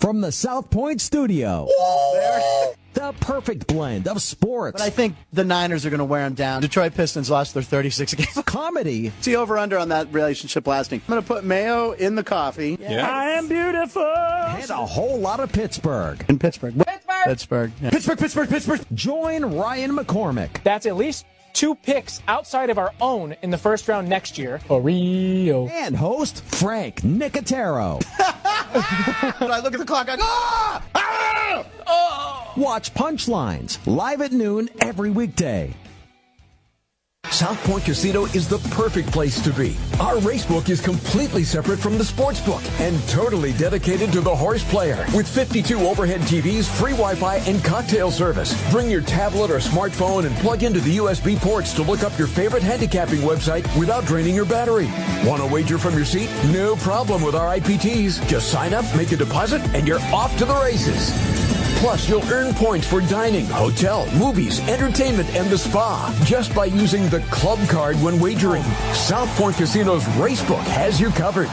from the South Point studio. The perfect blend of sports. But I think the Niners are going to wear them down. Detroit Pistons lost their 36 games. Comedy. See over-under on that relationship lasting. I'm going to put mayo in the coffee. Yeah. I am beautiful. And a whole lot of Pittsburgh. In Pittsburgh. Pittsburgh. Yeah. Pittsburgh. Join Ryan McCormick. That's at least 2 picks outside of our own in the first round next year. For Rio. And host Frank Nicotero. When I look at the clock, I go, ah! Ah! Oh! Watch Punchlines live at noon every weekday. South Point Casino is the perfect place to be. Our racebook is completely separate from the sports book and totally dedicated to the horse player. With 52 overhead TVs, free Wi-Fi, and cocktail service. Bring your tablet or smartphone and plug into the USB ports to look up your favorite handicapping website without draining your battery. Want to wager from your seat? No problem with our IPTs. Just sign up, make a deposit, and you're off to the races. Plus, you'll earn points for dining, hotel, movies, entertainment, and the spa just by using the club card when wagering. South Point Casino's Racebook has you covered.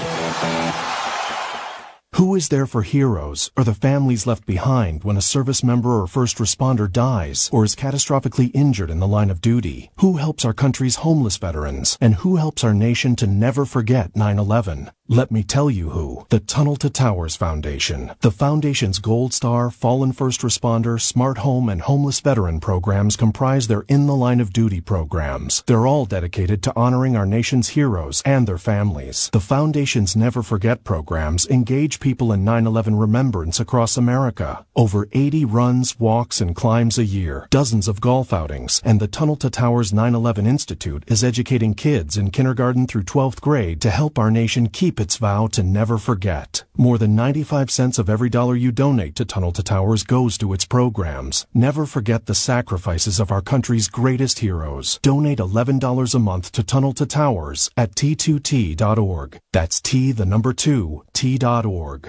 Who is there for heroes or the families left behind when a service member or first responder dies or is catastrophically injured in the line of duty? Who helps our country's homeless veterans? And who helps our nation to never forget 9/11? Let me tell you who. The Tunnel to Towers Foundation. The Foundation's Gold Star, Fallen First Responder, Smart Home, and Homeless Veteran programs comprise their In the Line of Duty programs. They're all dedicated to honoring our nation's heroes and their families. The Foundation's Never Forget programs engage people in 9/11 remembrance across America. Over 80 runs, walks, and climbs a year, dozens of golf outings, and the Tunnel to Towers 9/11 Institute is educating kids in kindergarten through 12th grade to help our nation keep its vow to never forget. More than 95 cents of every dollar you donate to Tunnel to Towers goes to its programs. Never forget the sacrifices of our country's greatest heroes. Donate $11 a month to Tunnel to Towers at T2T.org. That's T2T.org.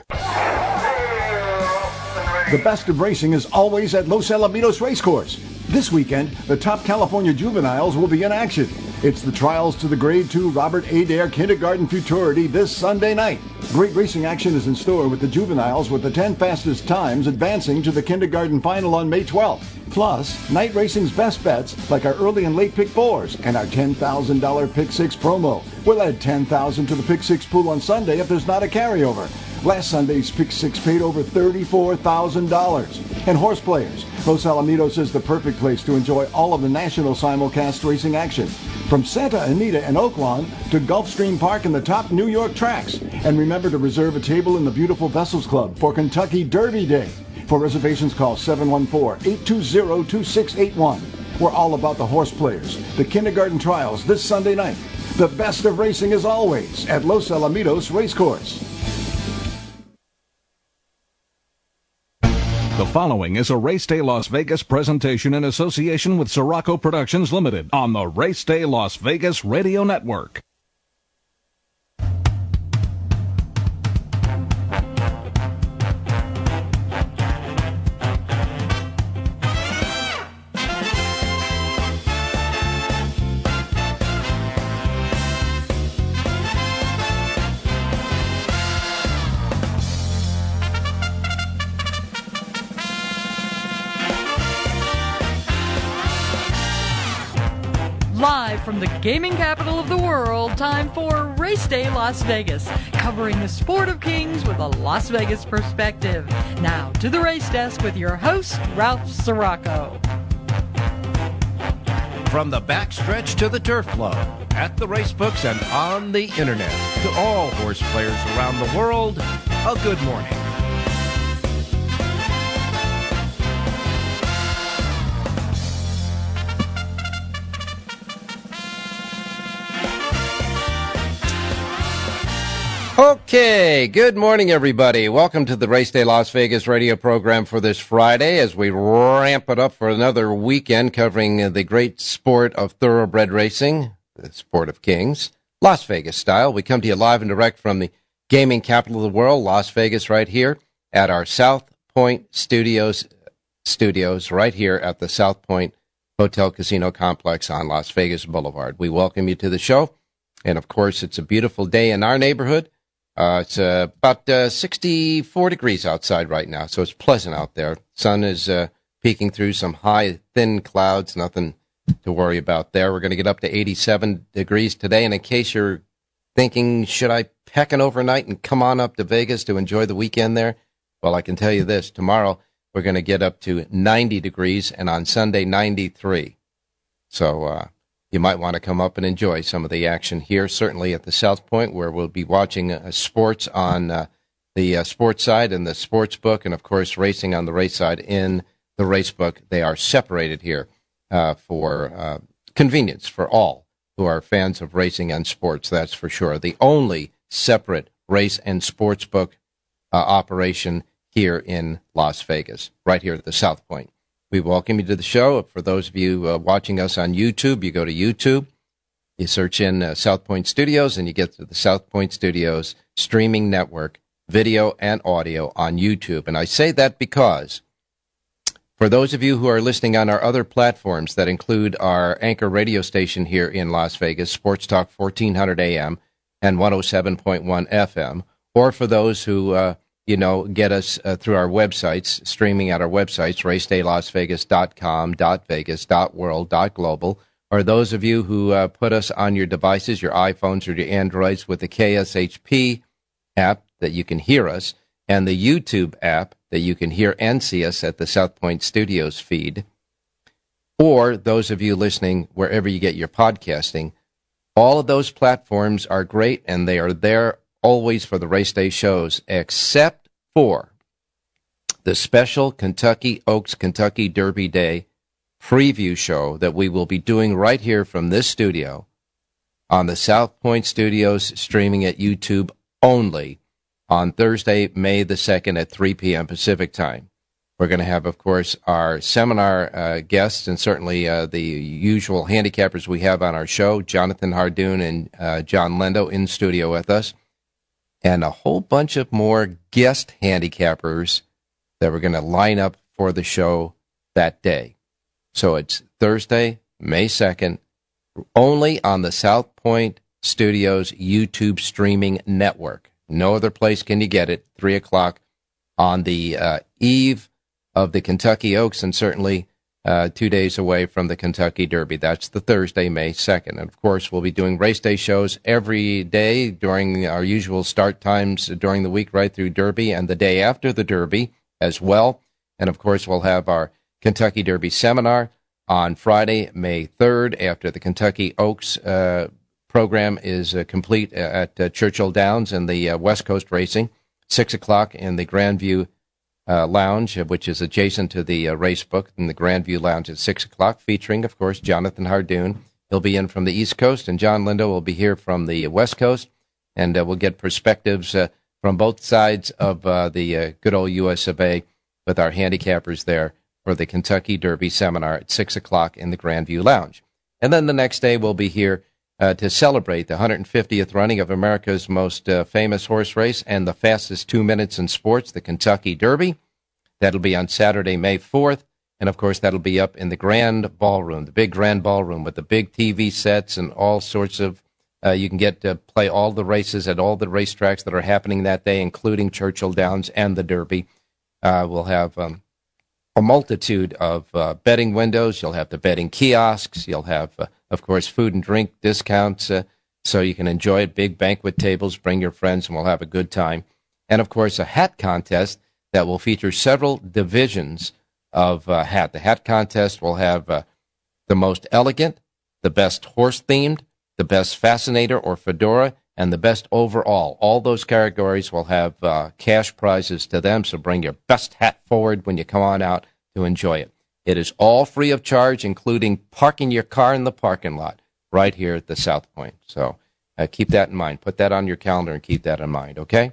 The best of racing is always at Los Alamitos Racecourse. This weekend, the top California juveniles will be in action. It's the trials to the Grade 2 Robert Adair Kindergarten Futurity this Sunday night. Great racing action is in store with the juveniles with the 10 fastest times advancing to the kindergarten final on May 12th. Plus, night racing's best bets like our early and late pick fours and our $10,000 pick six promo. We'll add $10,000 to the pick six pool on Sunday if there's not a carryover. Last Sunday's pick six paid over $34,000. And horse players, Los Alamitos is the perfect place to enjoy all of the national simulcast racing action. From Santa Anita and Oaklawn to Gulfstream Park and the top New York tracks. And remember to reserve a table in the Beautiful Vessels Club for Kentucky Derby Day. For reservations, call 714-820-2681. We're all about the horse players, the kindergarten trials this Sunday night. The best of racing is always at Los Alamitos Racecourse. The following is a Race Day Las Vegas presentation in association with Sirocco Productions Limited on the Race Day Las Vegas Radio Network. Live from the gaming capital of the world, time for Race Day Las Vegas, covering the sport of kings with a Las Vegas perspective. Now to the race desk with your host, Ralph Sirocco. From the backstretch to the turf club, at the racebooks and on the internet, to all horse players around the world, a good morning. Okay, good morning, everybody. Welcome to the Race Day Las Vegas radio program for this Friday as we ramp it up for another weekend covering the great sport of thoroughbred racing, the sport of kings, Las Vegas style. We come to you live and direct from the gaming capital of the world, Las Vegas, right here at our South Point studios right here at the South Point Hotel Casino Complex on Las Vegas Boulevard. We welcome you to the show. And, of course, it's a beautiful day in our neighborhood. It's about 64 degrees outside right now, so it's pleasant out there. Sun is peeking through some high, thin clouds, nothing to worry about there. We're going to get up to 87 degrees today, and in case you're thinking, should I pack an overnight and come on up to Vegas to enjoy the weekend there? Well, I can tell you this. Tomorrow, we're going to get up to 90 degrees, and on Sunday, 93. So you might want to come up and enjoy some of the action here, certainly at the South Point, where we'll be watching sports on the sports side and the sports book, and, of course, racing on the race side in the race book. They are separated here for convenience for all who are fans of racing and sports, that's for sure. The only separate race and sports book operation here in Las Vegas, right here at the South Point. We welcome you to the show. For those of you watching us on YouTube, you go to YouTube, you search in South Point Studios, and you get to the South Point Studios streaming network, video and audio on YouTube. And I say that because for those of you who are listening on our other platforms that include our anchor radio station here in Las Vegas, Sports Talk 1400 AM and 107.1 FM, or for those who get us through our websites, streaming at our websites, racedaylasvegas.com, .vegas, .world, .global, or those of you who put us on your devices, your iPhones or your Androids, with the KSHP app that you can hear us, and the YouTube app that you can hear and see us at the South Point Studios feed, or those of you listening wherever you get your podcasting. All of those platforms are great, and they are there always for the race day shows, except for the special Kentucky Oaks Kentucky Derby Day preview show that we will be doing right here from this studio on the South Point Studios, streaming at YouTube only on Thursday, May the 2nd at 3 p.m. Pacific time. We're going to have, of course, our seminar guests and certainly the usual handicappers we have on our show, Jonathan Hardoon and John Lendo in studio with us, and a whole bunch of more guest handicappers that we're going to line up for the show that day. So it's Thursday, May 2nd, only on the South Point Studios YouTube streaming network. No other place can you get it, 3 o'clock on the eve of the Kentucky Oaks, and certainly 2 days away from the Kentucky Derby. That's the Thursday, May 2nd. And, of course, we'll be doing race day shows every day during our usual start times during the week right through Derby and the day after the Derby as well. And, of course, we'll have our Kentucky Derby seminar on Friday, May 3rd, after the Kentucky Oaks program is complete at Churchill Downs and the West Coast Racing, 6 o'clock in the Grandview Lounge, which is adjacent to the race book, in the Grandview Lounge at 6 o'clock, featuring, of course, Jonathan Hardoon. He'll be in from the East Coast, and John Lindo will be here from the West Coast, and we'll get perspectives from both sides of the good old US of A with our handicappers there for the Kentucky Derby seminar at 6 o'clock in the Grandview Lounge. And then the next day we'll be here to celebrate the 150th running of America's most famous horse race and the fastest 2 minutes in sports, the Kentucky Derby. That'll be on Saturday, May 4th. And, of course, that'll be up in the Grand Ballroom, the big Grand Ballroom with the big TV sets and all sorts of, you can get to play all the races at all the racetracks that are happening that day, including Churchill Downs and the Derby. We'll have a multitude of betting windows. You'll have the betting kiosks. You'll have, of course, food and drink discounts so you can enjoy it. Big banquet tables. Bring your friends, and we'll have a good time. And, of course, a hat contest that will feature several divisions of hat. The hat contest will have the most elegant, the best horse-themed, the best fascinator or fedora, and the best overall. All those categories will have cash prizes to them, so bring your best hat forward when you come on out to enjoy it. It is all free of charge, including parking your car in the parking lot right here at the South Point. So keep that in mind. Put that on your calendar and keep that in mind, okay?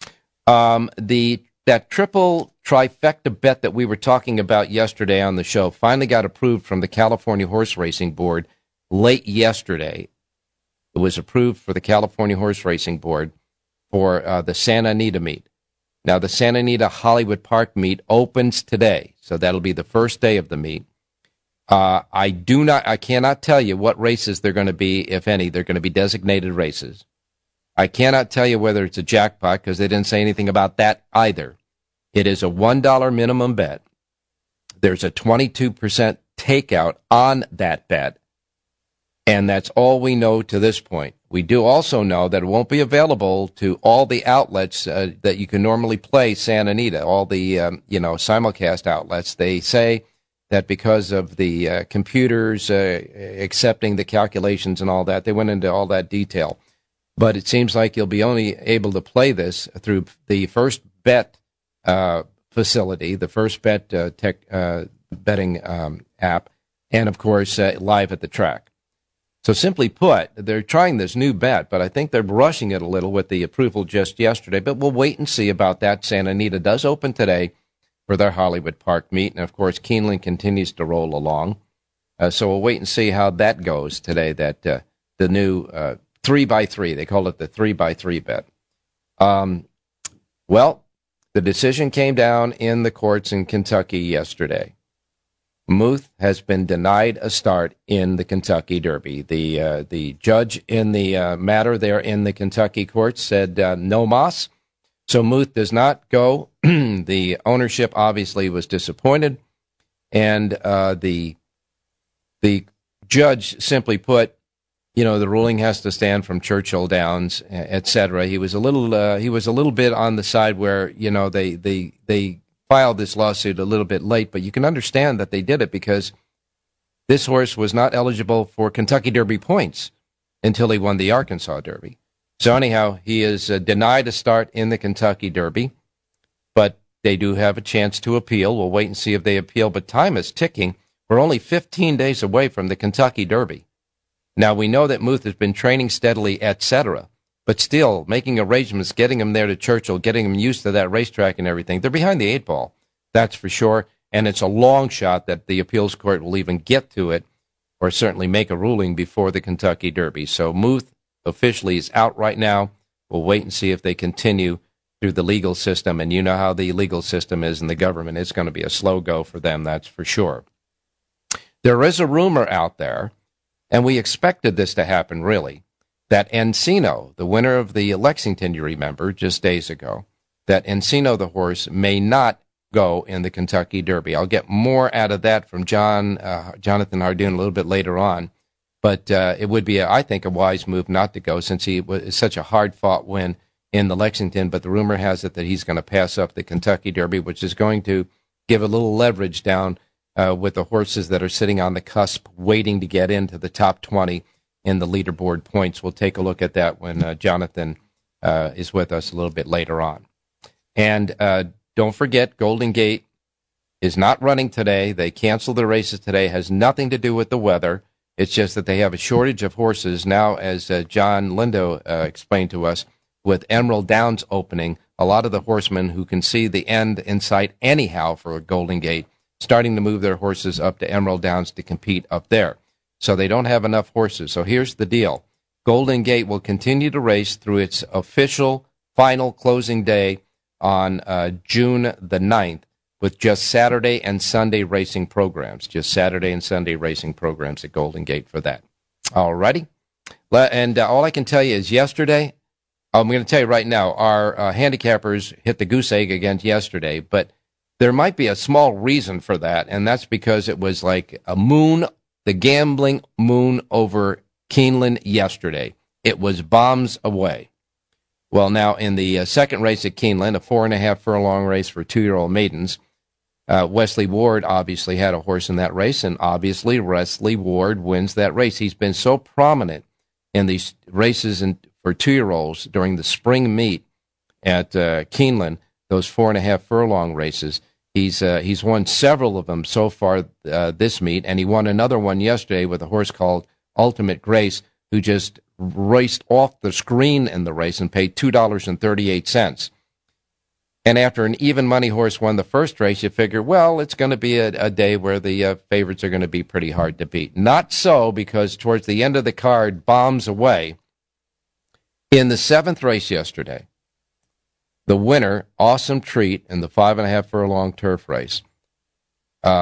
That triple trifecta bet that we were talking about yesterday on the show finally got approved from the California Horse Racing Board late yesterday. It was approved for the California Horse Racing Board for the Santa Anita meet. Now, the Santa Anita Hollywood Park meet opens today, so that'll be the first day of the meet. I cannot tell you what races they're going to be, if any. They're going to be designated races. I cannot tell you whether it's a jackpot because they didn't say anything about that either. It is a $1 minimum bet. There's a 22% takeout on that bet. And that's all we know to this point. We do also know that it won't be available to all the outlets that you can normally play Santa Anita, all the simulcast outlets. They say that because of the computers accepting the calculations and all that, they went into all that detail. But it seems like you'll be only able to play this through the First Bet facility, the First Bet betting app, and, of course, live at the track. So simply put, they're trying this new bet, but I think they're rushing it a little with the approval just yesterday. But we'll wait and see about that. Santa Anita does open today for their Hollywood Park meet. And, of course, Keeneland continues to roll along. So we'll wait and see how that goes today, that the new 3x3. They call it the 3x3 bet. Well, the decision came down in the courts in Kentucky yesterday. Muth has been denied a start in the Kentucky Derby. The judge in the matter there in the Kentucky court said no mas. So Muth does not go. The ownership obviously was disappointed. And the judge simply put, the ruling has to stand from Churchill Downs, etc. He was a little bit on the side where, they filed this lawsuit a little bit late, but you can understand that they did it because this horse was not eligible for Kentucky Derby points until he won the Arkansas Derby. So anyhow, he is denied a start in the Kentucky Derby, but they do have a chance to appeal. We'll wait and see if they appeal, but time is ticking. We're only 15 days away from the Kentucky Derby. Now, we know that Muth has been training steadily, etc., but still, making arrangements, getting him there to Churchill, getting him used to that racetrack and everything, they're behind the 8-ball, that's for sure. And it's a long shot that the appeals court will even get to it or certainly make a ruling before the Kentucky Derby. So Muth officially is out right now. We'll wait and see if they continue through the legal system. And you know how the legal system is in the government. It's going to be a slow go for them, that's for sure. There is a rumor out there, and we expected this to happen, really, that Encino, the winner of the Lexington, you remember, just days ago, that Encino, the horse, may not go in the Kentucky Derby. I'll get more out of that from Jonathan Hardoon a little bit later on, but it would be, I think, a wise move not to go since he was such a hard-fought win in the Lexington, but the rumor has it that he's going to pass up the Kentucky Derby, which is going to give a little leverage down with the horses that are sitting on the cusp waiting to get into the top 20 in the leaderboard points. We'll take a look at that when Jonathan is with us a little bit later on. And don't forget, Golden Gate is not running today. They canceled the races today. It has nothing to do with the weather. It's just that they have a shortage of horses now, as John Lindo explained to us, with Emerald Downs opening. A lot of the horsemen who can see the end in sight anyhow for Golden Gate starting to move their horses up to Emerald Downs to compete up there. So they don't have enough horses. So here's the deal. Golden Gate will continue to race through its official final closing day on June the 9th with just Saturday and Sunday racing programs. Just Saturday and Sunday racing programs at Golden Gate for that. All righty. And all I can tell you is yesterday, I'm going to tell you right now, our handicappers hit the goose egg again yesterday, but there might be a small reason for that, and that's because it was like a moon, the gambling moon over Keeneland yesterday. It was bombs away. Well, now in the second race at Keeneland, a 4.5 furlong race for 2-year-old maidens, Wesley Ward obviously had a horse in that race, and obviously Wesley Ward wins that race. He's been so prominent in these races for 2-year-olds during the spring meet at Keeneland, those 4.5 furlong races. He's won several of them so far this meet, and he won another one yesterday with a horse called Ultimate Grace, who just raced off the screen in the race and paid $2.38. And after an even money horse won the first race, you figure, well, it's going to be a day where the favorites are going to be pretty hard to beat. Not so, because towards the end of the card, bombs away. In the seventh race yesterday, the winner, Awesome Treat, in the 5.5 furlong turf race,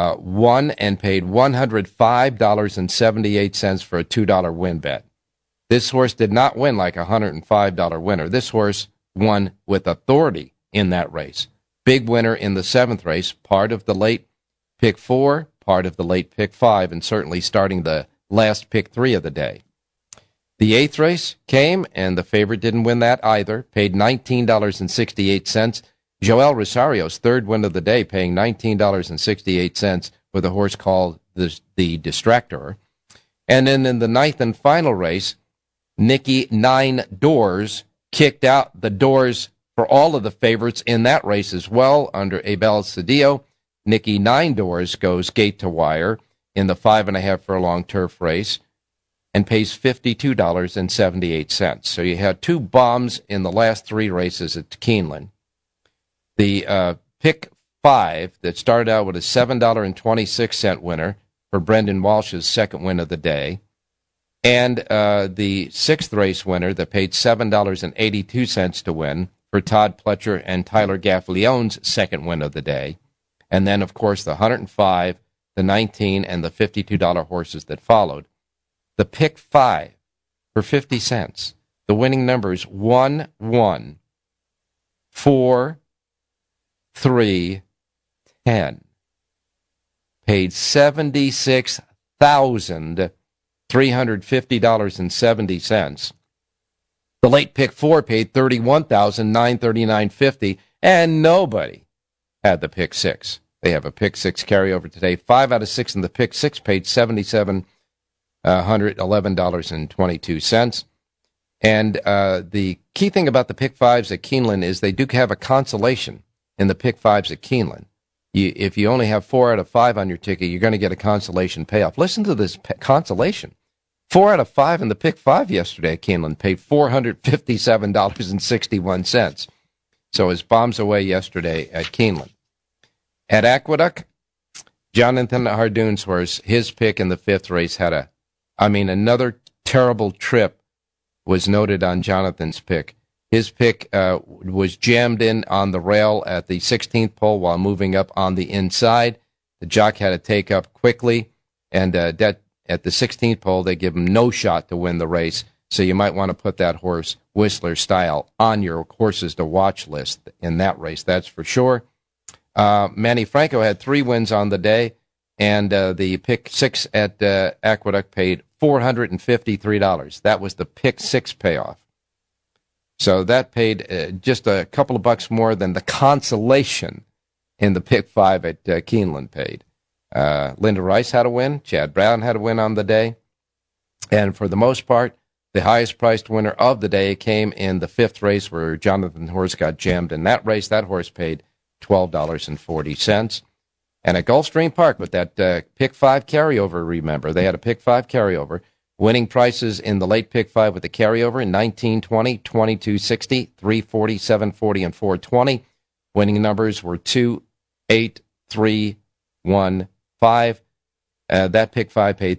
won and paid $105.78 for a $2 win bet. This horse did not win like a $105 winner. This horse won with authority in that race. Big winner in the 7th race, part of the late pick 4, part of the late pick 5, and certainly starting the last pick 3 of the day. The 8th race came, and the favorite didn't win that either, paid $19.68. Joel Rosario's 3rd win of the day, paying $19.68 with a horse called the Distractor. And then in the 9th and final race, Nicky 9 Doors kicked out the doors for all of the favorites in that race as well under Abel Cedillo. Nicky 9 Doors goes gate to wire in the 5.5 furlong turf race and pays $52.78. So you had 2 bombs in the last 3 races at Keeneland. The pick 5 that started out with a $7.26 winner for Brendan Walsh's 2nd win of the day, and the 6th race winner that paid $7.82 to win for Todd Pletcher and Tyler Gaffleone's 2nd win of the day. And then, of course, the 105, the 19, and the $52 horses that followed. The pick 5 for 50 cents. The winning numbers 1, 1, 4, 3, 10. Paid $76,350.70. The late pick 4 paid $31,939.50, and nobody had the pick 6. They have a pick 6 carryover today. 5 out of 6 in the pick 6 paid $7,711.22. And the key thing about the pick 5s at Keeneland is they do have a consolation in the pick 5s at Keeneland. If you only have 4 out of 5 on your ticket, you're going to get a consolation payoff. Listen to this consolation. 4 out of 5 in the pick 5 yesterday at Keeneland paid $457.61. So his bombs away yesterday at Keeneland. At Aqueduct, Jonathan Hardoon's horse, his pick in the 5th race had another terrible trip was noted on Jonathan's pick. His pick was jammed in on the rail at the 16th pole while moving up on the inside. The jock had to take up quickly, and at the 16th pole, they give him no shot to win the race. So you might want to put that horse, Whistler style, on your horses to watch list in that race, that's for sure. Manny Franco had 3 wins on the day, and the pick 6 at Aqueduct paid $453. That was the pick 6 payoff. So that paid just a couple of bucks more than the consolation in the pick 5 at Keeneland paid. Linda Rice had a win. Chad Brown had a win on the day. And for the most part, the highest priced winner of the day came in the 5th race where Jonathan Horse got jammed in that race. That horse paid $12.40. And at Gulfstream Park with that pick 5 carryover, remember, they had a pick 5 carryover. Winning prices in the late pick 5 with the carryover, 1920, 2260, 340, 740, and 420. Winning numbers were 2, 8, 3, 1, 5. That pick 5 paid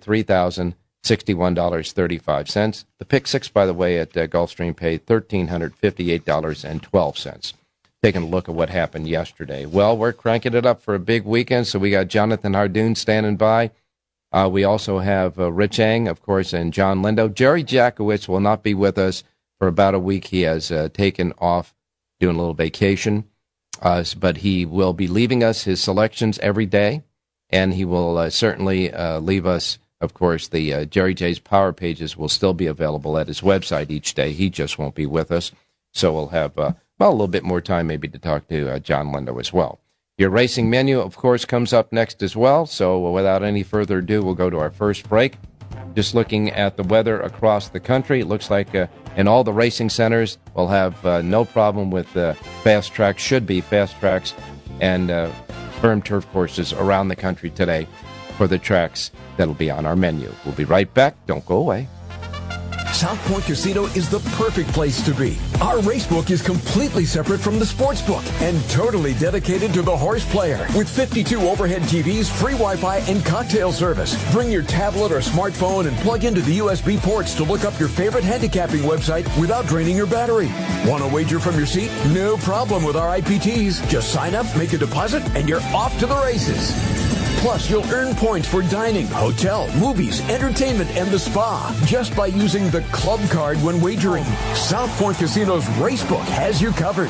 $3,061.35. The pick 6, by the way, at Gulfstream paid $1,358.12. Taking a look at what happened yesterday. Well, we're cranking it up for a big weekend, so we got Jonathan Hardoon standing by. We also have Rich Eng, of course, and John Lindo. Jerry Jackowitz will not be with us for about a week. He has taken off doing a little vacation, but he will be leaving us his selections every day, and he will certainly leave us, of course, the Jerry J's Power Pages will still be available at his website each day. He just won't be with us, so we'll have a little bit more time maybe to talk to John Lindo as well. Your racing menu, of course, comes up next as well. So without any further ado, we'll go to our first break. Just looking at the weather across the country, it looks like in all the racing centers, we'll have no problem with fast tracks, should be fast tracks, and firm turf courses around the country today for the tracks that'll be on our menu. We'll be right back. Don't go away. South Point Casino is the perfect place to be. Our racebook is completely separate from the sportsbook and totally dedicated to the horse player. With 52 overhead TVs, free Wi-Fi, and cocktail service. Bring your tablet or smartphone and plug into the USB ports to look up your favorite handicapping website without draining your battery. Want to wager from your seat? No problem with our IPTs. Just sign up, make a deposit, and you're off to the races. Plus, you'll earn points for dining, hotel, movies, entertainment, and the spa just by using the club card when wagering. South Point Casino's Racebook has you covered.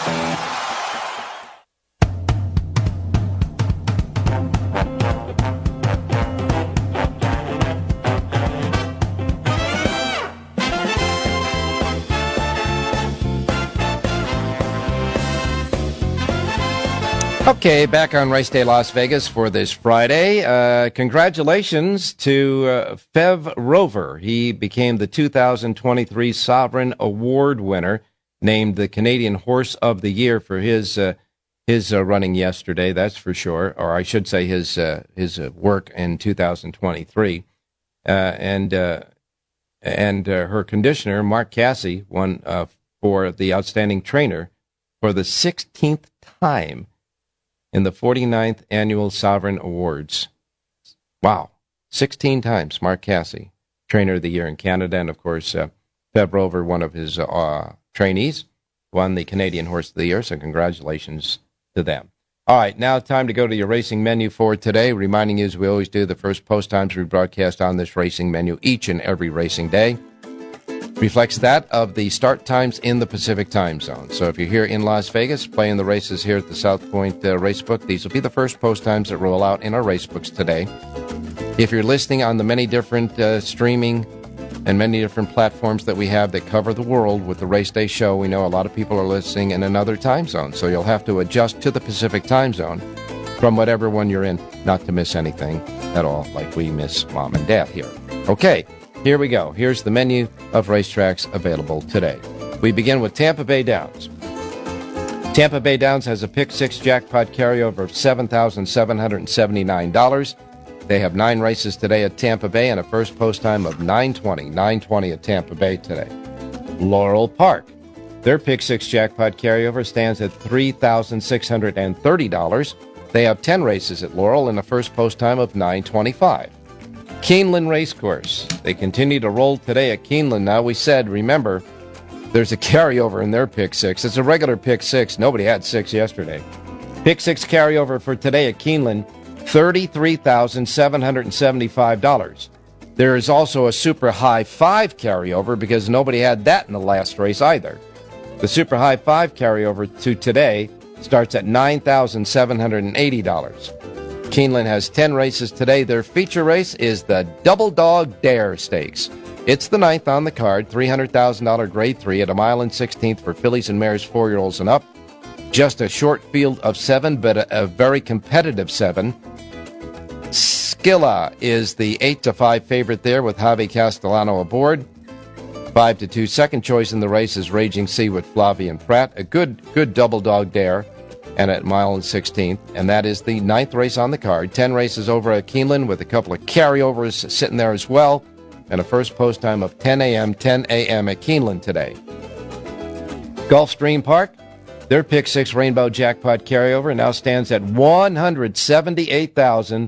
Okay, back on Race Day Las Vegas for this Friday. Congratulations to Fev Rover. He became the 2023 Sovereign Award winner, named the Canadian Horse of the Year for his running yesterday, that's for sure, or I should say his work in 2023. And her conditioner, Mark Casse, won for the Outstanding Trainer for the 16th time in the 49th Annual Sovereign Awards. Wow. 16 times, Mark Casse, Trainer of the Year in Canada. And, of course, Fev Rover, one of his trainees, won the Canadian Horse of the Year, so congratulations to them. All right, now time to go to your racing menu for today. Reminding you, as we always do, the first post times we broadcast on this racing menu each and every racing day reflects that of the start times in the Pacific time zone. So if you're here in Las Vegas playing the races here at the South Point Racebook, these will be the first post times that roll out in our racebooks today. If you're listening on the many different streaming and many different platforms that we have that cover the world with the Race Day show, we know a lot of people are listening in another time zone, so you'll have to adjust to the Pacific time zone from whatever one you're in, not to miss anything at all, like we miss Mom and Dad here. Okay. Here we go. Here's the menu of racetracks available today. We begin with Tampa Bay Downs. Tampa Bay Downs has a pick six jackpot carryover of $7,779. They have 9 races today at Tampa Bay and a first post time of 9:20. 9:20 at Tampa Bay today. Laurel Park. Their pick six jackpot carryover stands at $3,630. They have 10 races at Laurel and a first post time of 9:25. Keeneland Racecourse. They continue to roll today at Keeneland. Now, we said, remember, there's a carryover in their pick six. It's a regular pick six. Nobody had 6 yesterday. Pick six carryover for today at Keeneland, $33,775. There is also a Super High 5 carryover because nobody had that in the last race either. The Super High 5 carryover to today starts at $9,780. Keeneland has 10 races today. Their feature race is the Double Dog Dare Stakes. It's the 9th on the card, $300,000 Grade 3 at 1 mile and 16th for fillies and mares 4-year-olds and up. Just a short field of 7, but a very competitive 7. Skilla is the 8-5 favorite there with Javi Castellano aboard. 5-2 second choice in the race is Raging Sea with Flavien Prat. A good Double Dog Dare. And at 1 mile and 16th, and that is the 9th race on the card. 10 races over at Keeneland with a couple of carryovers sitting there as well, and a first post time of 10 a.m. at Keeneland today. Gulfstream Park, their pick six rainbow jackpot carryover now stands at $178,013.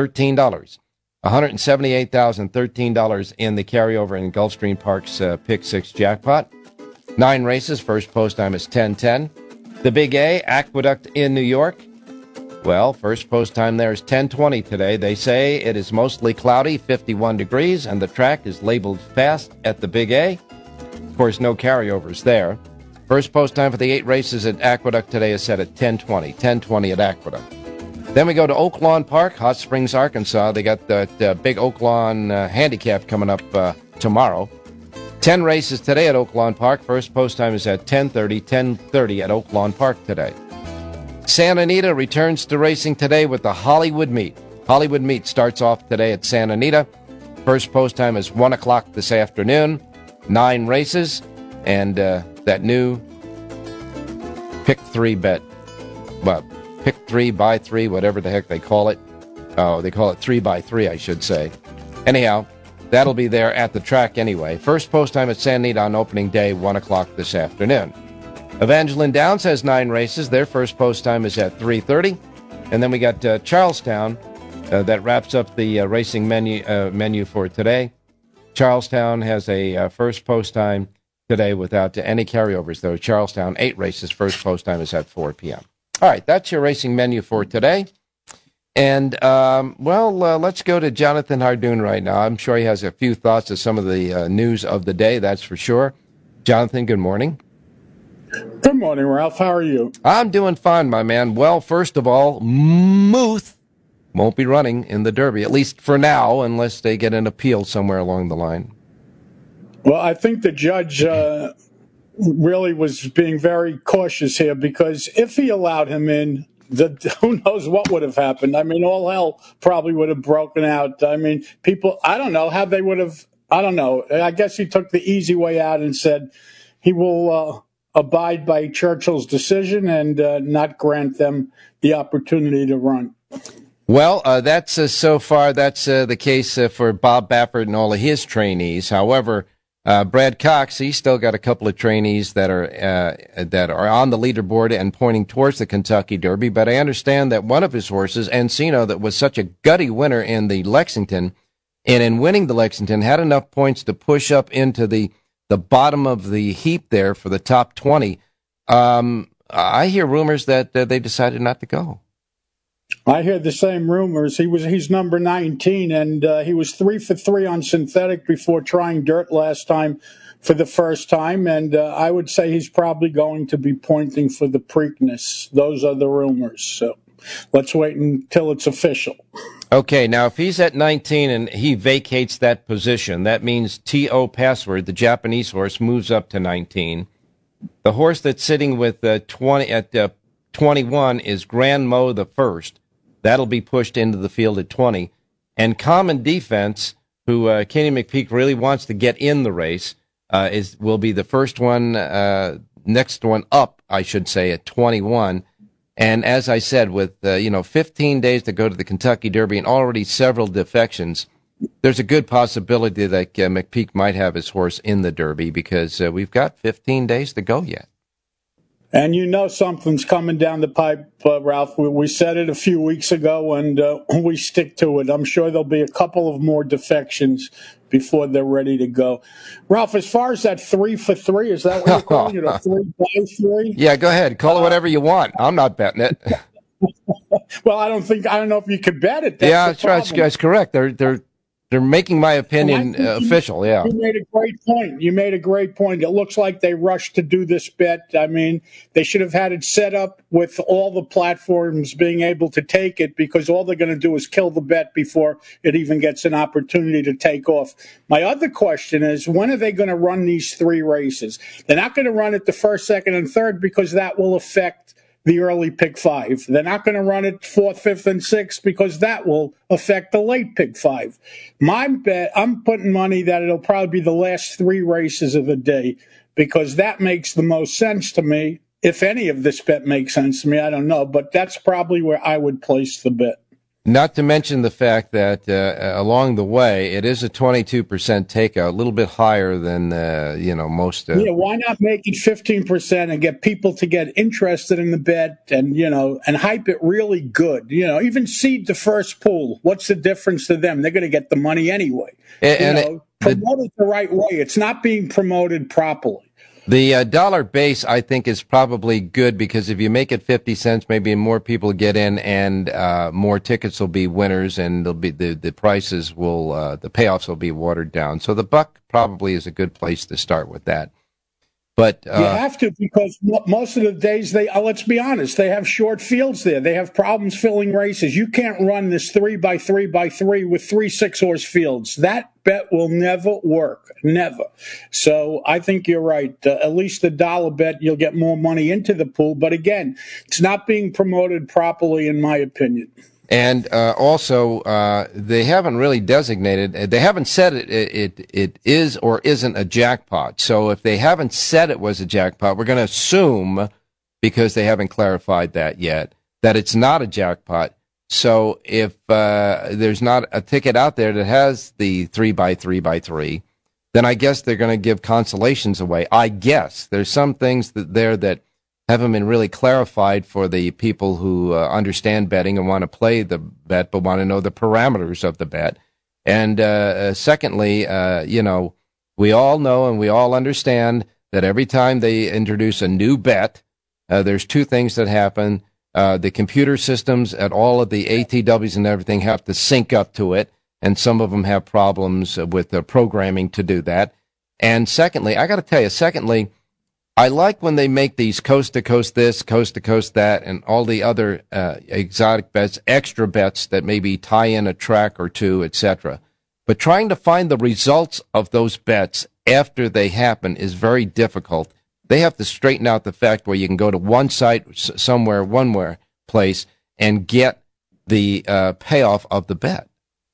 $178,013 in the carryover in Gulfstream Park's pick six jackpot. 9 races, first post time is 10:10. The Big A, Aqueduct in New York. Well, first post time there is 10:20 today. They say it is mostly cloudy, 51 degrees, and the track is labeled fast at the Big A. Of course, no carryovers there. First post time for the 8 races at Aqueduct today is set at 10:20. 10:20 at Aqueduct. Then we go to Oaklawn Park, Hot Springs, Arkansas. They got that big Oaklawn handicap coming up tomorrow. 10 races today at Oaklawn Park. First post time is at 10:30. 10:30 at Oaklawn Park today. Santa Anita returns to racing today with the Hollywood Meet. Hollywood Meet starts off today at Santa Anita. First post time is 1 o'clock this afternoon. 9 races, and that new pick 3 bet. Well, pick 3, buy 3, whatever the heck they call it. Oh, they call it 3x3, I should say. Anyhow, that'll be there at the track anyway. First post time at Santa Anita on opening day, 1 o'clock this afternoon. Evangeline Downs has 9 races. Their first post time is at 3:30. And then we got Charlestown. That wraps up the racing menu for today. Charlestown has a first post time today without any carryovers, though. Charlestown, 8 races. First post time is at 4 p.m. All right, that's your racing menu for today. And, let's go to Jonathan Hardoon right now. I'm sure he has a few thoughts of some of the news of the day, that's for sure. Jonathan, good morning. Good morning, Ralph. How are you? I'm doing fine, my man. Well, first of all, Muth won't be running in the Derby, at least for now, unless they get an appeal somewhere along the line. Well, I think the judge really was being very cautious here, because if he allowed him in, who knows what would have happened. I mean, all hell probably would have broken out. I mean, people, I don't know how they would have, I don't know. I guess he took the easy way out and said he will abide by Churchill's decision and not grant them the opportunity to run. Well, that's so far, that's the case for Bob Baffert and all of his trainees. However, Brad Cox, he's still got a couple of trainees that are on the leaderboard and pointing towards the Kentucky Derby. But I understand that one of his horses, Encino, that was such a gutty winner in the Lexington, and in winning the Lexington, had enough points to push up into the bottom of the heap there for the top 20. I hear rumors that they decided not to go. I hear the same rumors. He's number 19, and he was 3 for 3 on synthetic before trying dirt last time for the first time, and I would say he's probably going to be pointing for the Preakness. Those are the rumors, so let's wait until it's official. Okay, now if he's at 19 and he vacates that position, that means T.O. Password, the Japanese horse, moves up to 19. The horse that's sitting with 21 is Grand Mo the First. That'll be pushed into the field at 20. And Common Defense, who Kenny McPeak really wants to get in the race, will be the first one, next one up, I should say, at 21. And as I said, with 15 days to go to the Kentucky Derby and already several defections, there's a good possibility that McPeak might have his horse in the Derby, because we've got 15 days to go yet. And you know something's coming down the pipe, Ralph. We said it a few weeks ago, and we stick to it. I'm sure there'll be a couple of more defections before they're ready to go. Ralph, as far as that 3 for 3, is that what you're calling it, a 3 by 3? Yeah, go ahead. Call it whatever you want. I'm not betting it. Well, I don't know if you could bet it. That's correct. They're making my opinion official, yeah. You made a great point. It looks like they rushed to do this bet. I mean, they should have had it set up with all the platforms being able to take it, because all they're going to do is kill the bet before it even gets an opportunity to take off. My other question is, when are they going to run these 3 races? They're not going to run it the first, second, and third, because that will affect the early pick 5. They're not going to run it 4th, 5th, and 6th, because that will affect the late pick 5. My bet, I'm putting money that it'll probably be the last 3 races of the day, because that makes the most sense to me. If any of this bet makes sense to me, I don't know, but that's probably where I would place the bet. Not to mention the fact that along the way, it is a 22% takeout, a little bit higher than most. Yeah, why not make it 15% and get people to get interested in the bet, and and hype it really good. Even seed the first pool. What's the difference to them? They're going to get the money anyway. Promote it the right way. It's not being promoted properly. The dollar base, I think, is probably good, because if you make it 50 cents, maybe more people get in, and more tickets will be winners, and they'll be the prices will the payoffs will be watered down. So the buck probably is a good place to start with that. But you have to, because most of the days let's be honest, they have short fields there. They have problems filling races. You can't run this 3 by 3 by 3 with 3 6-horse fields. That bet will never work, never. So I think you're right. At least the dollar bet, you'll get more money into the pool. But again, it's not being promoted properly, in my opinion. And also, they haven't really designated. They haven't said it is or isn't a jackpot. So if they haven't said it was a jackpot, we're going to assume, because they haven't clarified that yet, that it's not a jackpot. So if there's not a ticket out there that has the 3 by 3 by 3, then I guess they're going to give consolations away. I guess there's some things that haven't been really clarified for the people who understand betting and want to play the bet, but want to know the parameters of the bet. And secondly, we all know and we all understand that every time they introduce a new bet, there's 2 things that happen. The computer systems at all of the ATWs and everything have to sync up to it, and some of them have problems with the programming to do that. And secondly, I got to tell you, I like when they make these coast-to-coast this, coast-to-coast that, and all the other exotic bets, extra bets that maybe tie in a track or two, etc. But trying to find the results of those bets after they happen is very difficult. They have to straighten out the fact where you can go to one site somewhere, one place, and get the payoff of the bet.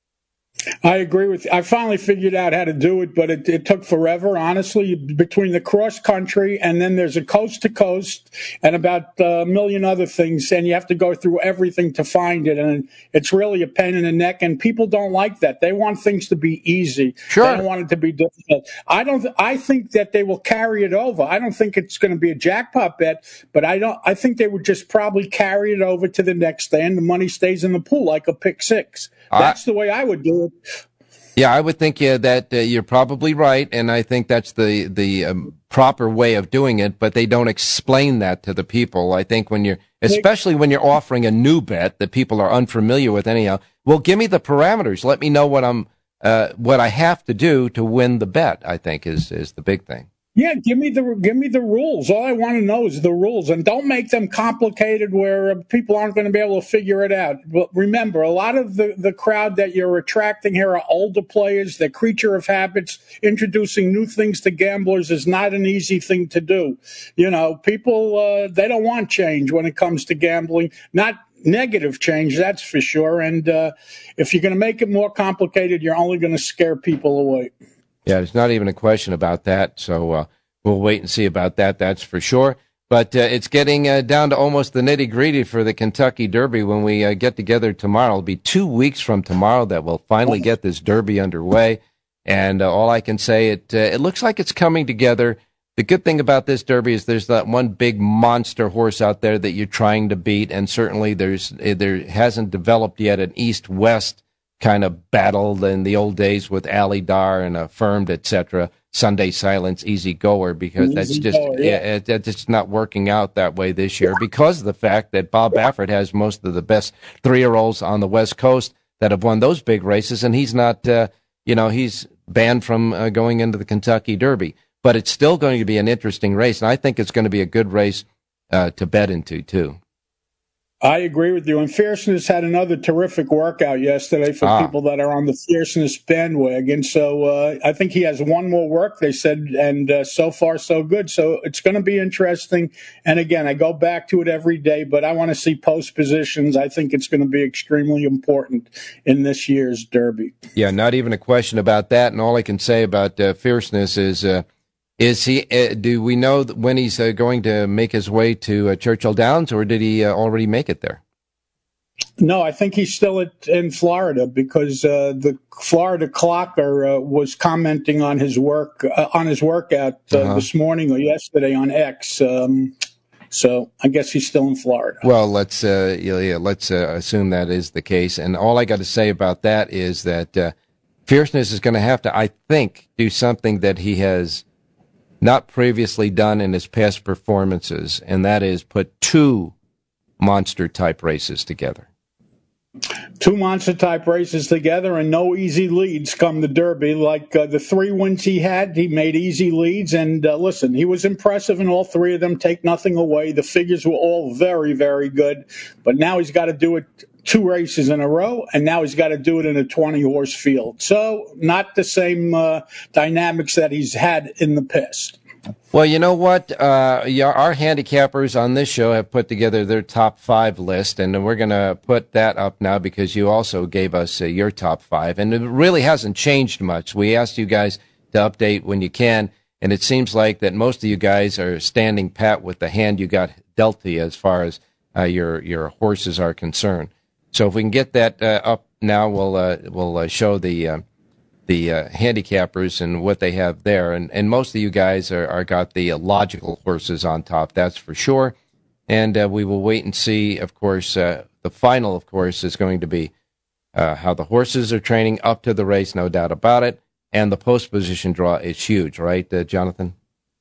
I agree with you. I finally figured out how to do it, but it took forever, honestly, between the cross country and then there's a coast to coast and about a million other things, and you have to go through everything to find it, and it's really a pain in the neck, and people don't like that. They want things to be easy. Sure. They don't want it to be difficult. I think that they will carry it over. I don't think it's going to be a jackpot bet, but I think they would just probably carry it over to the next day and the money stays in the pool like a pick six. That's the way I would do it. Yeah, I would think that you're probably right, and I think that's the proper way of doing it. But they don't explain that to the people. I think especially when you're offering a new bet that people are unfamiliar with, anyhow. Well, give me the parameters. Let me know what I have to do to win the bet. I think is the big thing. Yeah, give me the rules. All I want to know is the rules, and don't make them complicated where people aren't going to be able to figure it out. But remember, a lot of the crowd that you're attracting here are older players. They're creature of habits. Introducing new things to gamblers is not an easy thing to do. People they don't want change when it comes to gambling. Not negative change, that's for sure. And if you're going to make it more complicated, you're only going to scare people away. Yeah, there's not even a question about that, so we'll wait and see about that, that's for sure. But it's getting down to almost the nitty-gritty for the Kentucky Derby when we get together tomorrow. It'll be 2 weeks from tomorrow that we'll finally get this Derby underway, and all I can say, it looks like it's coming together. The good thing about this Derby is there's that one big monster horse out there that you're trying to beat, and certainly there hasn't developed yet an East-West kind of battle in the old days with Ali Dar and Affirmed, etc. Sunday Silence, Easy Goer, because that's just not working out that way this year because of the fact that Bob Baffert has most of the best 3-year-olds on the West Coast that have won those big races, and he's not, he's banned from going into the Kentucky Derby. But it's still going to be an interesting race, and I think it's going to be a good race to bet into, too. I agree with you. And Fierceness had another terrific workout yesterday for people that are on the Fierceness bandwagon. So I think he has one more work, they said, and so far so good. So it's going to be interesting. And again, I go back to it every day, but I want to see post positions. I think it's going to be extremely important in this year's Derby. Yeah, not even a question about that. And all I can say about Fierceness is he? Do we know when he's going to make his way to Churchill Downs, or did he already make it there? No, I think he's still in Florida because the Florida Clocker was commenting on his workout this morning or yesterday on X. So I guess he's still in Florida. Well, let's assume that is the case. And all I got to say about that is that Fierceness is going to have to, I think, do something that he has not previously done in his past performances, and that is put 2 monster-type races together. 2 monster-type races together and no easy leads come the Derby. Like the 3 wins he had, he made easy leads. And listen, he was impressive in all 3 of them, take nothing away. The figures were all very, very good. But now he's got to do it 2 races in a row, and now he's got to do it in a 20-horse field. So not the same dynamics that he's had in the past. Well, you know what? Our handicappers on this show have put together their top 5 list, and we're going to put that up now because you also gave us your top 5, and it really hasn't changed much. We asked you guys to update when you can, and it seems like that most of you guys are standing pat with the hand you got dealt to you as far as your horses are concerned. So if we can get that up now, we'll show the handicappers and what they have there. And most of you guys are got the logical horses on top, that's for sure. And we will wait and see, of course, the final, of course, is going to be how the horses are training up to the race, no doubt about it. And the post position draw is huge, right, Jonathan?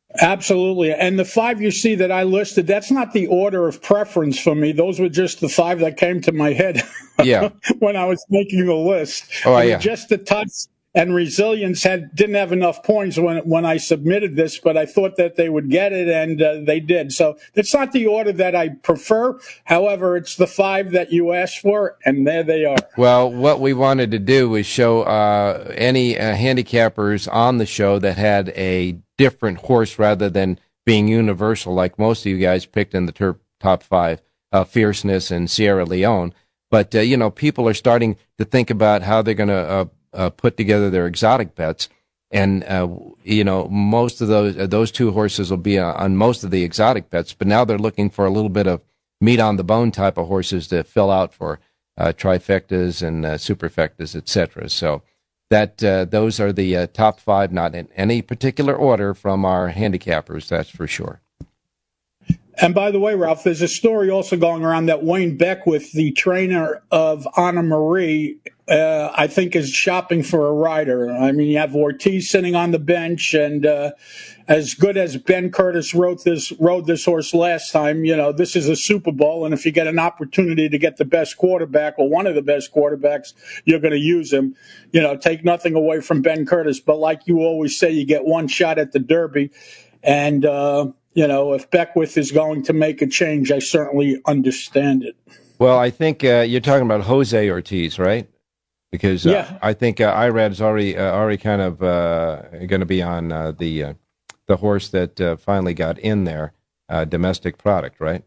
Absolutely. And the 5 you see that I listed, that's not the order of preference for me. Those were just the 5 that came to my head when I was making the list. Just the touch and resilience didn't have enough points when I submitted this, but I thought that they would get it, and they did. So it's not the order that I prefer. However, it's the 5 that you asked for, and there they are. Well, what we wanted to do was show any handicappers on the show that had a different horse rather than being universal, like most of you guys picked in the top 5, Fierceness and Sierra Leone. But, people are starting to think about how they're going to put together their exotic bets. And, most of those 2 horses will be on most of the exotic bets. But now they're looking for a little bit of meat on the bone type of horses to fill out for trifectas and superfectas, etc. So those are the top 5, not in any particular order from our handicappers, that's for sure. And by the way, Ralph, there's a story also going around that Wayne Beckwith, the trainer of Anna Marie, I think is shopping for a rider. I mean, you have Ortiz sitting on the bench, and as good as Ben Curtis rode this horse last time, this is a Super Bowl, and if you get an opportunity to get the best quarterback or one of the best quarterbacks, you're going to use him. Take nothing away from Ben Curtis, but like you always say, you get one shot at the Derby, and if Beckwith is going to make a change, I certainly understand it. Well, I think you're talking about Jose Ortiz, right? Because I think Irad's already kind of going to be on the horse that finally got in there, Domestic Product, right?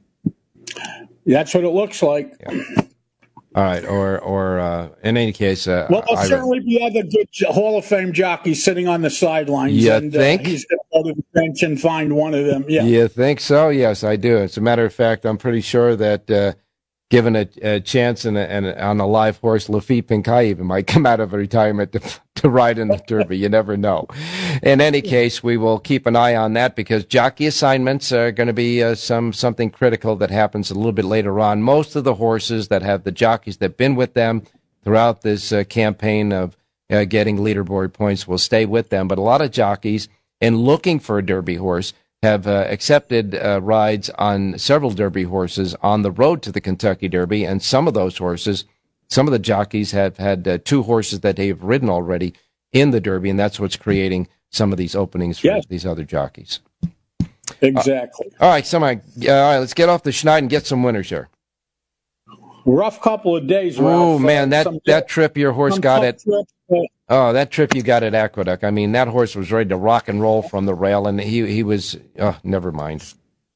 That's what it looks like. Yeah. All right, or in any case, there'll certainly be other good Hall of Fame jockeys sitting on the sidelines. You think? He's going to go to the bench and find one of them. Yeah. You think so? Yes, I do. As a matter of fact, I'm pretty sure that given a chance and on a live horse, Lafitte Pinkai even might come out of retirement to ride in the Derby. You never know. In any case, we will keep an eye on that because jockey assignments are going to be something critical that happens a little bit later on. Most of the horses that have the jockeys that have been with them throughout this campaign of getting leaderboard points will stay with them. But a lot of jockeys, in looking for a Derby horse, have accepted rides on several Derby horses on the road to the Kentucky Derby, and some of those horses, some of the jockeys have had 2 horses that they've ridden already in the Derby, and that's what's creating some of these openings for these other jockeys. Exactly. All right, all right, let's get off the schneid and get some winners here. Rough couple of days, Ralph. Oh, man, that trip your horse got at... that trip you got at Aqueduct. I mean, that horse was ready to rock and roll from the rail, and he was... never mind.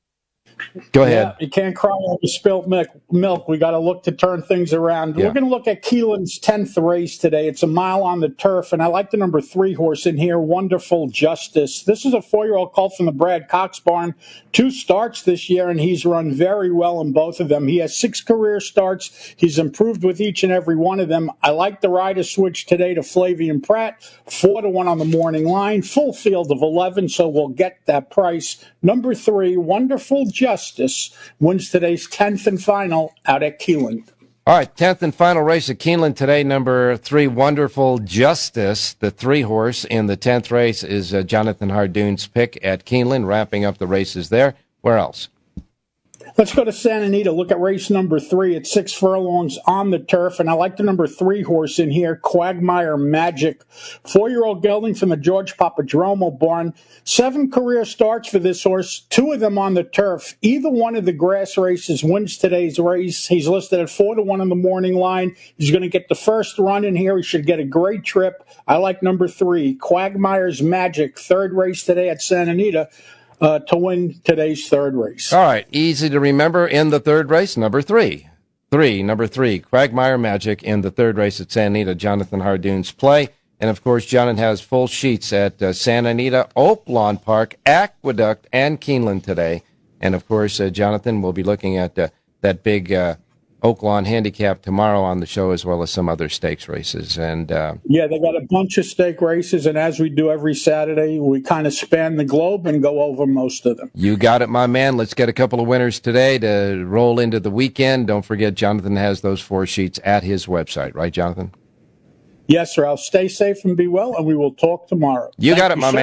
Go ahead. Yeah, you can't cry over spilt milk. We got to look to turn things around. Yeah. We're going to look at Keeneland's 10th race today. It's a mile on the turf, and I like the number 3 horse in here, Wonderful Justice. This is a 4-year-old colt from the Brad Cox barn. 2 starts this year, and he's run very well in both of them. He has 6 career starts. He's improved with each and every one of them. I like the rider switch today to Flavian Pratt, 4-1 on the morning line, full field of 11, so we'll get that price. Number 3, Wonderful Justice, wins today's 10th and final out at Keeneland. All right, 10th and final race at Keeneland today. Number 3, Wonderful Justice, the 3 horse in the 10th race is Jonathan Hardoon's pick at Keeneland, wrapping up the races there. Where else? Let's go to Santa Anita. Look at race number 3 at 6 furlongs on the turf. And I like the number 3 horse in here, Quagmire Magic. 4-year-old gelding from the George Papadromo barn. 7 career starts for this horse, 2 of them on the turf. Either one of the grass races wins today's race. He's listed at 4-1 on the morning line. He's going to get the first run in here. He should get a great trip. I like number 3, Quagmire's Magic. 3rd race today at Santa Anita. To win today's 3rd race. All right, easy to remember in the 3rd race, number 3. Number 3, Quagmire Magic in the 3rd race at Santa Anita, Jonathan Hardoon's play. And, of course, Jonathan has full sheets at Santa Anita, Oaklawn Park, Aqueduct, and Keeneland today. And, of course, Jonathan will be looking at that big Oaklawn handicap tomorrow on the show, as well as some other stakes races. And yeah, they got a bunch of stake races, and as we do every Saturday, we kind of span the globe and go over most of them. You got it, my man. Let's get a couple of winners today to roll into the weekend. Don't forget, Jonathan has those 4 sheets at his website. Right, Jonathan? Yes, sir. I'll stay safe and be well, and we will talk tomorrow. You got it, my man.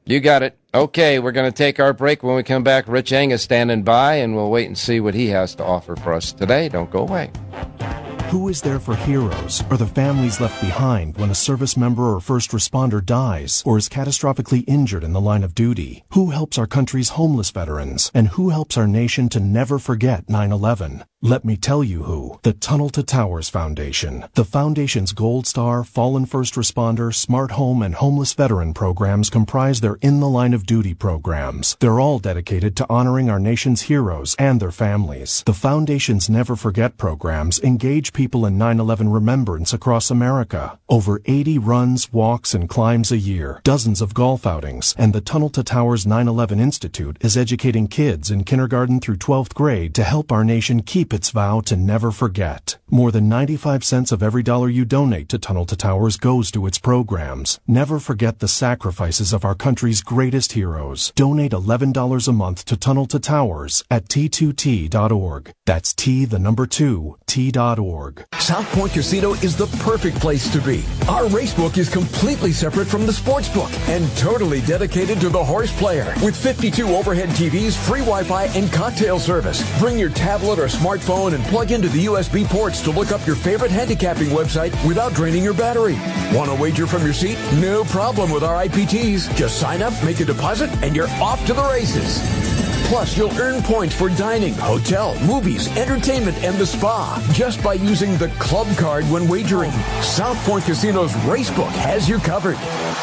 You got it. Okay, we're going to take our break. When we come back, Rich Eng is standing by, and we'll wait and see what he has to offer for us today. Don't go away. Who is there for heroes or the families left behind when a service member or first responder dies or is catastrophically injured in the line of duty? Who helps our country's homeless veterans? And who helps our nation to never forget 9/11? Let me tell you who. The Tunnel to Towers Foundation. The foundation's Gold Star, Fallen First Responder, Smart Home, and Homeless Veteran programs comprise their In the Line of Duty programs. They're all dedicated to honoring our nation's heroes and their families. The foundation's Never Forget programs engage people in 9/11 remembrance across America. Over 80 runs, walks, and climbs a year, dozens of golf outings, and the Tunnel to Towers 9/11 Institute is educating kids in kindergarten through 12th grade to help our nation keep its vow to never forget. More than 95 cents of every dollar you donate to Tunnel to Towers goes to its programs. Never forget the sacrifices of our country's greatest heroes. Donate $11 a month to Tunnel to Towers at T2T.org. That's T2T.org. South Point Casino is the perfect place to be. Our racebook is completely separate from the sportsbook and totally dedicated to the horse player. With 52 overhead TVs, free Wi-Fi, and cocktail service. Bring your tablet or smartphone and plug into the USB ports to look up your favorite handicapping website without draining your battery. Want to wager from your seat? No problem with our IPTs. Just sign up, make a deposit, and you're off to the races. Plus, you'll earn points for dining, hotel, movies, entertainment, and the spa just by using the club card when wagering. South Point Casino's Racebook has you covered.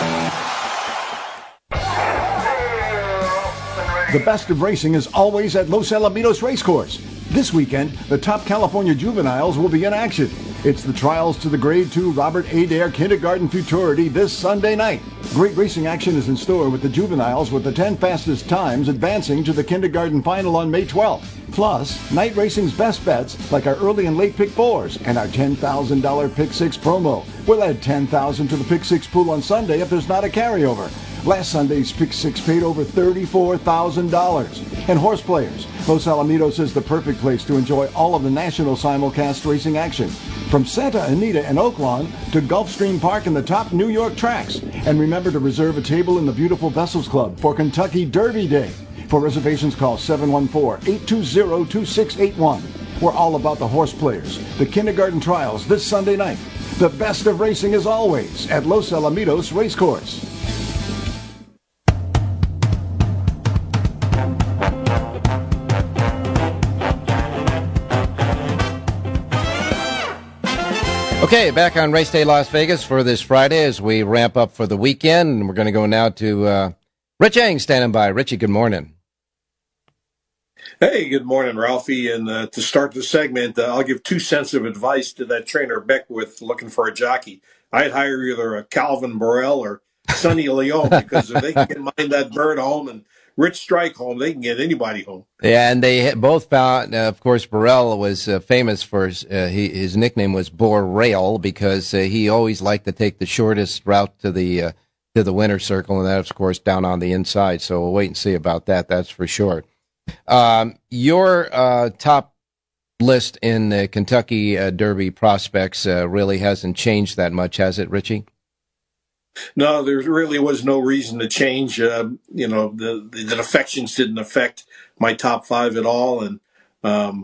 The best of racing is always at Los Alamitos Racecourse. This weekend, the top California juveniles will be in action. It's the trials to the Grade 2 Robert Adair Kindergarten Futurity this Sunday night. Great racing action is in store with the juveniles, with the 10 fastest times advancing to the kindergarten final on May 12th. Plus, night racing's best bets, like our early and late pick fours and our $10,000 pick six promo. We'll add $10,000 to the pick six pool on Sunday if there's not a carryover. Last Sunday's pick six paid over $34,000. And horse players, Los Alamitos is the perfect place to enjoy all of the national simulcast racing action. From Santa Anita and Oaklawn to Gulfstream Park and the top New York tracks. And remember to reserve a table in the beautiful Vessels Club for Kentucky Derby Day. For reservations, call 714-820-2681. We're all about the horse players, the kindergarten trials this Sunday night. The best of racing is always at Los Alamitos Racecourse. Okay, back on Race Day Las Vegas for this Friday as we ramp up for the weekend. And we're going to go now to Rich Eng standing by. Richie, good morning. Hey, good morning, Ralphie. And to start the segment, I'll give 2 cents of advice to that trainer Beckwith looking for a jockey. I'd hire either a Calvin Burrell or Sonny Leone, because if they can get Mind That Bird home and Rich Strike home, they can get anybody home. Yeah, and they both found, of course, Burrell was famous for his nickname was Borrell because he always liked to take the shortest route to the winner's circle, and that's, of course, down on the inside. So we'll wait and see about that. That's for sure. Your top list in the Kentucky Derby prospects really hasn't changed that much, has it, Richie? No, there really was no reason to change. The defections didn't affect my top 5 at all. And, I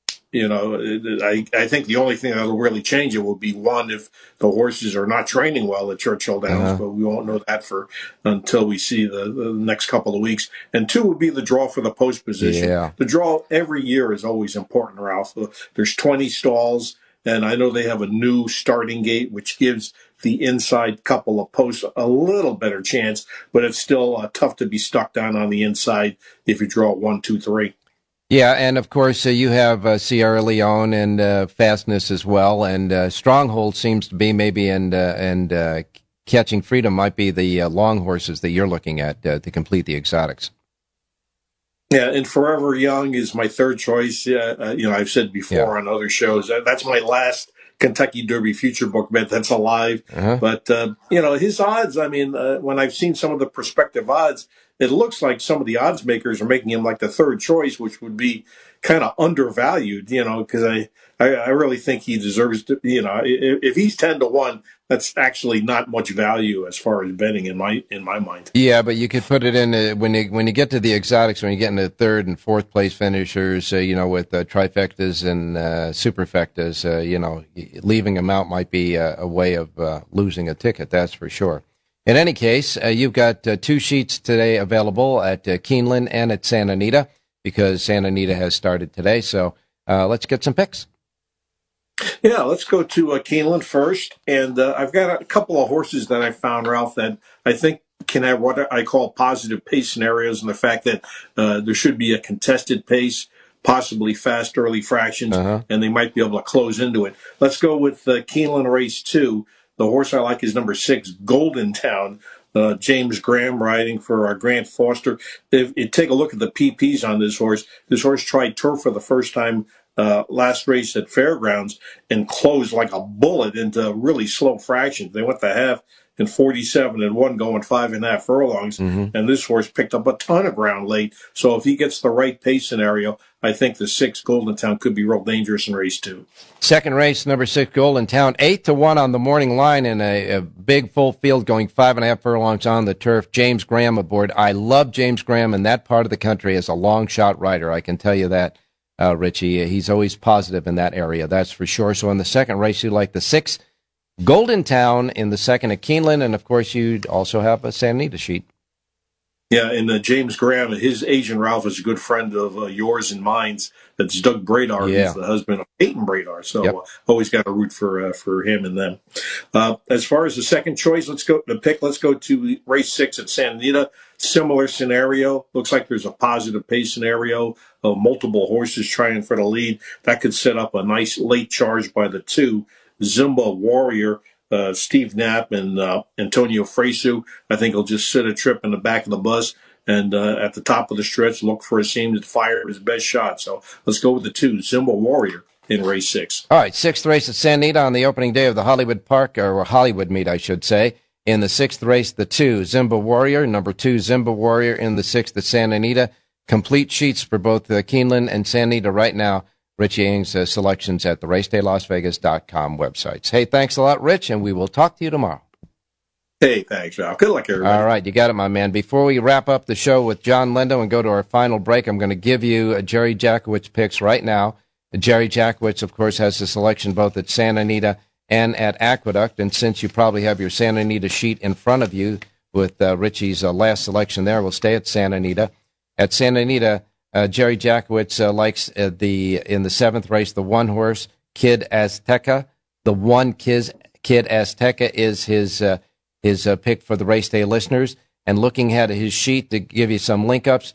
think the only thing that will really change it will be, one, if the horses are not training well at Churchill Downs, but we won't know that until we see the next couple of weeks. And 2 would be the draw for the post position. Yeah. The draw every year is always important, Ralph. There's 20 stalls, and I know they have a new starting gate, which gives the inside couple of posts a little better chance, but it's still tough to be stuck down on the inside if you draw 1, 2, 3. Yeah, and of course you have Sierra Leone and Fastness as well, and Stronghold seems to be maybe, and Catching Freedom might be the long horses that you're looking at to complete the exotics. Yeah, and Forever Young is my third choice. I've said before on other shows, that's my last Kentucky Derby future book bet. That's alive. But, his odds, when I've seen some of the prospective odds, it looks like some of the odds makers are making him like the third choice, which would be kind of undervalued, because I really think he deserves to. If he's 10-1, that's actually not much value as far as betting in my mind. Yeah, but you could put it in when you get to the exotics, when you get into third and fourth place finishers, with trifectas and superfectas, leaving them out might be a way of losing a ticket. That's for sure. In any case, you've got 2 sheets today available at Keeneland and at Santa Anita because Santa Anita has started today. So let's get some picks. Yeah, let's go to Keeneland first. And I've got a couple of horses that I found, Ralph, that I think can have what I call positive pace scenarios, and the fact that there should be a contested pace, possibly fast early fractions, and they might be able to close into it. Let's go with Keeneland Race 2. The horse I like is number 6, Golden Town. James Graham riding for Grant Foster. If you take a look at the PPs on this horse tried turf for the first time last race at Fairgrounds and closed like a bullet into really slow fractions. They went the half in 47-1, going 5.5 furlongs, and this horse picked up a ton of ground late. So if he gets the right pace scenario, I think the 6 Golden Town could be real dangerous in race 2. Second race, number 6 Golden Town, 8-1 on the morning line in a big full field, going 5.5 furlongs on the turf. James Graham aboard. I love James Graham in that part of the country as a long shot rider. I can tell you that, Richie. He's always positive in that area, that's for sure. So in the second race, you like the 6 Golden Town in the second at Keeneland, and of course you also have a Santa Anita sheet. Yeah, and James Graham, his agent Ralph is a good friend of yours and mine's. That's Doug Bradar, who's the husband of Peyton Bradar. So always got to root for him and them. As far as the second choice, let's go to race 6 at Santa Anita. Similar scenario. Looks like there's a positive pace scenario of multiple horses trying for the lead. That could set up a nice late charge by the 2. Zimba Warrior, Steve Knapp and Antonio Fresu. I think he'll just sit a trip in the back of the bus and at the top of the stretch look for a seam to fire his best shot. So let's go with the 2, Zimba Warrior in race 6. All right, 6th race at Santa Anita on the opening day of the Hollywood Park, or Hollywood meet, I should say. In the 6th race, the 2, Zimba Warrior. Number 2, Zimba Warrior in the 6th at Santa Anita. Complete sheets for both Keeneland and Santa Anita right now. Richie Ing's selections at the RacedayLasVegas.com websites. Hey, thanks a lot, Rich, and we will talk to you tomorrow. Hey, thanks, Ralph. Good luck, everybody. All right, you got it, my man. Before we wrap up the show with John Lindo and go to our final break, I'm going to give you Jerry Jackowitz picks right now. Jerry Jackowitz, of course, has a selection both at Santa Anita and at Aqueduct, and since you probably have your Santa Anita sheet in front of you with Richie's last selection there, we'll stay at Santa Anita. At Santa Anita, Jerry Jackowitz likes in the 7th race, the 1 horse, Kid Azteca. The 1 Kid Azteca is his pick for the race day listeners. And looking at his sheet to give you some link ups,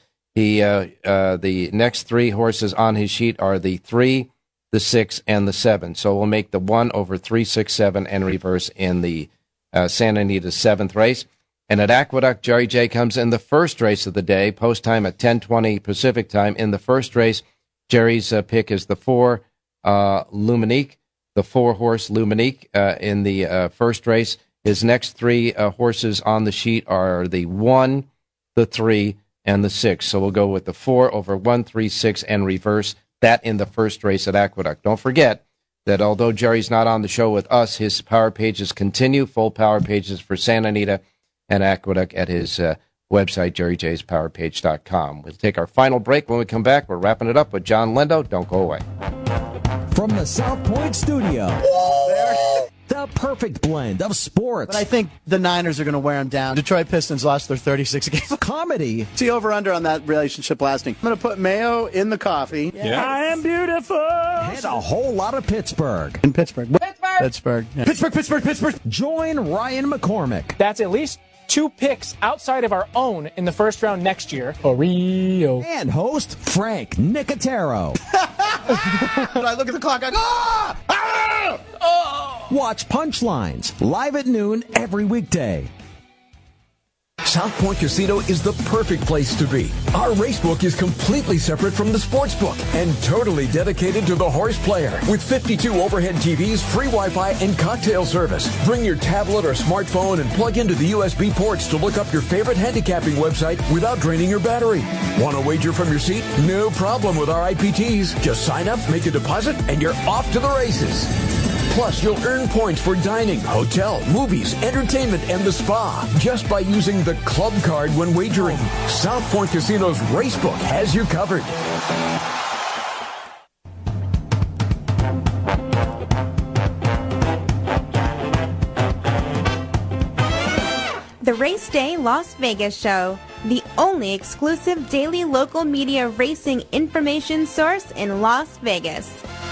the next 3 horses on his sheet are the 3, the 6, and the 7. So we'll make the 1 over 3, 6, 7, and reverse in the Santa Anita 7th race. And at Aqueduct, Jerry J comes in the first race of the day, post time at 10:20 Pacific time. In the first race, Jerry's pick is the 4 Luminique, the 4-horse Luminique in the first race. His next 3 horses on the sheet are the 1, the 3, and the 6. So we'll go with the 4 over 1, 3, 6, and reverse that in the first race at Aqueduct. Don't forget that although Jerry's not on the show with us, his power pages continue, full power pages for Santa Anita and Aqueduct at his website, jerryjspowerpage.com. We'll take our final break. When we come back, we're wrapping it up with John Lindo. Don't go away. From the South Point Studio, the perfect blend of sports. But I think the Niners are going to wear them down. Detroit Pistons lost their 36 games. Comedy. See over-under on that relationship lasting. I'm going to put mayo in the coffee. Yeah. I am beautiful. And a whole lot of Pittsburgh. In Pittsburgh. Pittsburgh. Yeah. Pittsburgh. Join Ryan McCormick. That's at least 2 picks outside of our own in the first round next year. Rio. And host Frank Nicotero. When I look at the clock, I go, ah! Ah! Oh! Watch Punchlines live at noon every weekday. South Point Casino is the perfect place to be. Our racebook is completely separate from the sportsbook and totally dedicated to the horse player. With 52 overhead TVs, free Wi-Fi, and cocktail service. Bring your tablet or smartphone and plug into the USB ports to look up your favorite handicapping website without draining your battery. Want to wager from your seat? No problem with our IPTs. Just sign up, make a deposit, and you're off to the races. Plus, you'll earn points for dining, hotel, movies, entertainment, and the spa just by using the club card when wagering. South Point Casino's Racebook has you covered. The Race Day Las Vegas Show, the only exclusive daily local media racing information source in Las Vegas.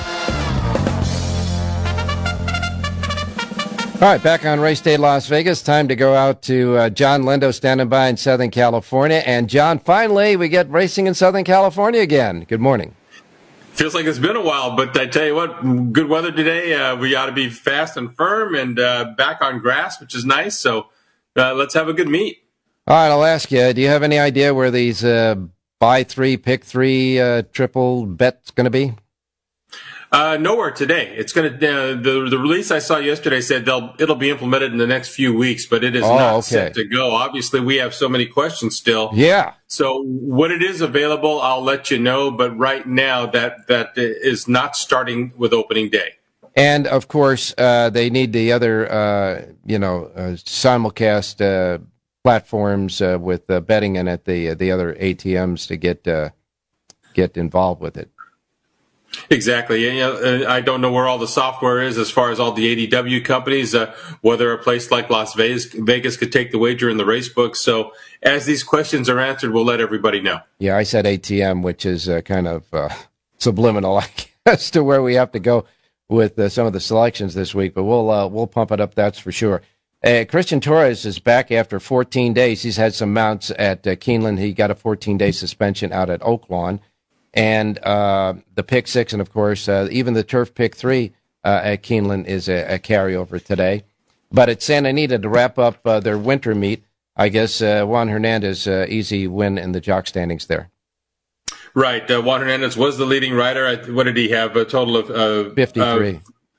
All right, back on Race Day Las Vegas. Time to go out to John Lindo standing by in Southern California. And John, finally, we get racing in Southern California again. Good morning. Feels like it's been a while, but I tell you what, good weather today. We ought to be fast and firm and back on grass, which is nice. So let's have a good meet. All right, I'll ask you, do you have any idea where these buy three, pick three, triple bet's going to be? Nowhere today. It's going to the release I saw yesterday said it'll be implemented in the next few weeks, but it is not set to go. Obviously, we have so many questions still. Yeah. So when it is available, I'll let you know. But right now, that is not starting with opening day. And of course, they need the other simulcast platforms with betting in it, the other ATMs to get involved with it. Exactly. I don't know where all the software is as far as all the ADW companies, whether a place like Las Vegas could take the wager in the race book. So as these questions are answered, we'll let everybody know. Yeah, I said ATM, which is kind of subliminal, I guess, to where we have to go with some of the selections this week. But we'll pump it up, that's for sure. Christian Torres is back after 14 days. He's had some mounts at Keeneland. He got a 14-day suspension out at Oaklawn. And the pick six, and of course, even the turf pick three at Keeneland is a carryover today. But at Santa Anita to wrap up their winter meet, I guess Juan Hernandez, easy win in the jock standings there. Right. Juan Hernandez was the leading rider. What did he have? A total of 53.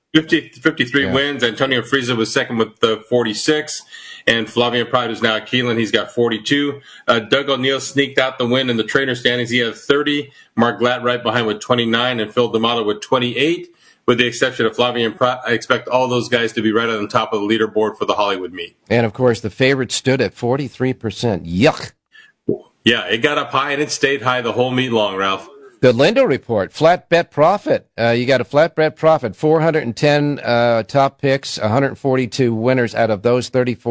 53 wins. Antonio Frieza was second with 46. And Flavien Prat is now at Keeneland. He's got 42. Doug O'Neill sneaked out the win in the trainer standings. He had 30. Mark Glatt right behind with 29, and Phil D'Amato with 28. With the exception of Flavien Prat, I expect all those guys to be right on top of the leaderboard for the Hollywood meet. And, of course, the favorite stood at 43%. Yuck. Yeah, it got up high, and it stayed high the whole meet long, Ralph. The Lindo report, flat bet profit. You got a flat bet profit, 410 top picks, 142 winners out of those,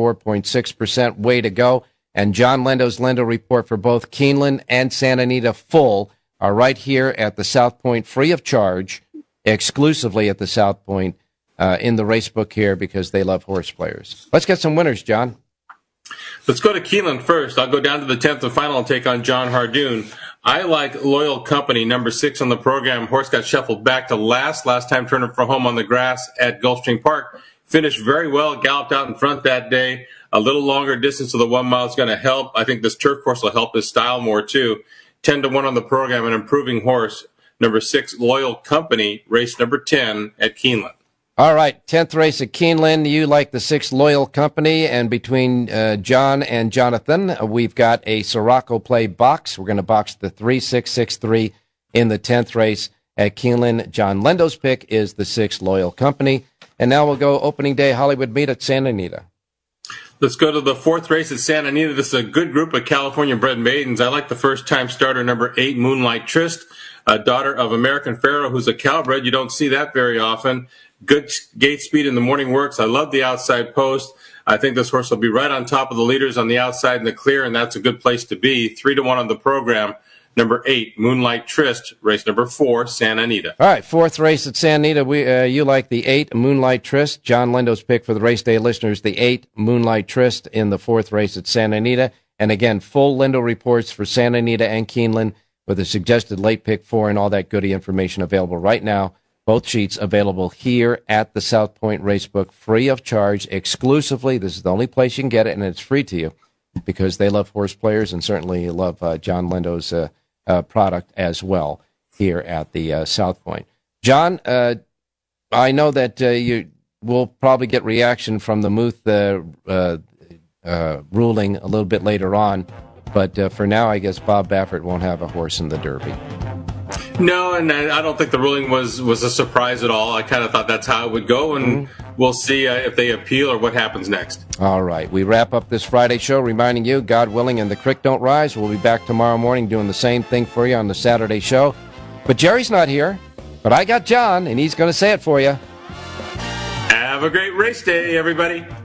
34.6%. Way to go. And John Lindo's Lindo report for both Keeneland and Santa Anita full are right here at the South Point, free of charge, exclusively at the South Point in the racebook here because they love horse players. Let's get some winners, John. Let's go to Keeneland first. I'll go down to the 10th and final and take on John Hardoon. I like Loyal Company, number 6 on the program. Horse got shuffled back to last time turning for home on the grass at Gulfstream Park. Finished very well, galloped out in front that day. A little longer distance of the 1 mile is going to help. I think this turf course will help his style more too. 10-1 on the program, an improving horse. Number 6, Loyal Company, race number 10 at Keeneland. All right, 10th race at Keeneland. You like the 6 Loyal Company, and between John and Jonathan, we've got a Sirocco play box. We're going to box the 3-6-6-3 in the 10th race at Keeneland. John Lindo's pick is the 6 Loyal Company. And now we'll go opening day Hollywood meet at Santa Anita. Let's go to the 4th race at Santa Anita. This is a good group of California-bred maidens. I like the first-time starter, number 8, Moonlight Tryst, a daughter of American Pharaoh, who's a Calbred. You don't see that very often. Good gate speed in the morning works. I love the outside post. I think this horse will be right on top of the leaders on the outside in the clear, and that's a good place to be. 3-1 on the program. Number 8, Moonlight Tryst, race number 4, Santa Anita. All right, 4th race at Santa Anita. You like the 8, Moonlight Tryst. John Lindo's pick for the race day listeners, the 8, Moonlight Tryst in the 4th race at Santa Anita. And again, full Lindo reports for Santa Anita and Keeneland with a suggested late pick 4 and all that goody information available right now. Both sheets available here at the South Point Racebook, free of charge, exclusively. This is the only place you can get it, and it's free to you. because they love horse players and certainly love John Lindo's product as well here at the South Point. John, I know that you will probably get reaction from the Muth ruling a little bit later on, but for now, I guess Bob Baffert won't have a horse in the Derby. No, and I don't think the ruling was a surprise at all. I kind of thought that's how it would go, and we'll see if they appeal or what happens next. All right. We wrap up this Friday show reminding you, God willing, and the creek don't rise. We'll be back tomorrow morning doing the same thing for you on the Saturday show. But Jerry's not here, but I got John, and he's going to say it for you. Have a great race day, everybody.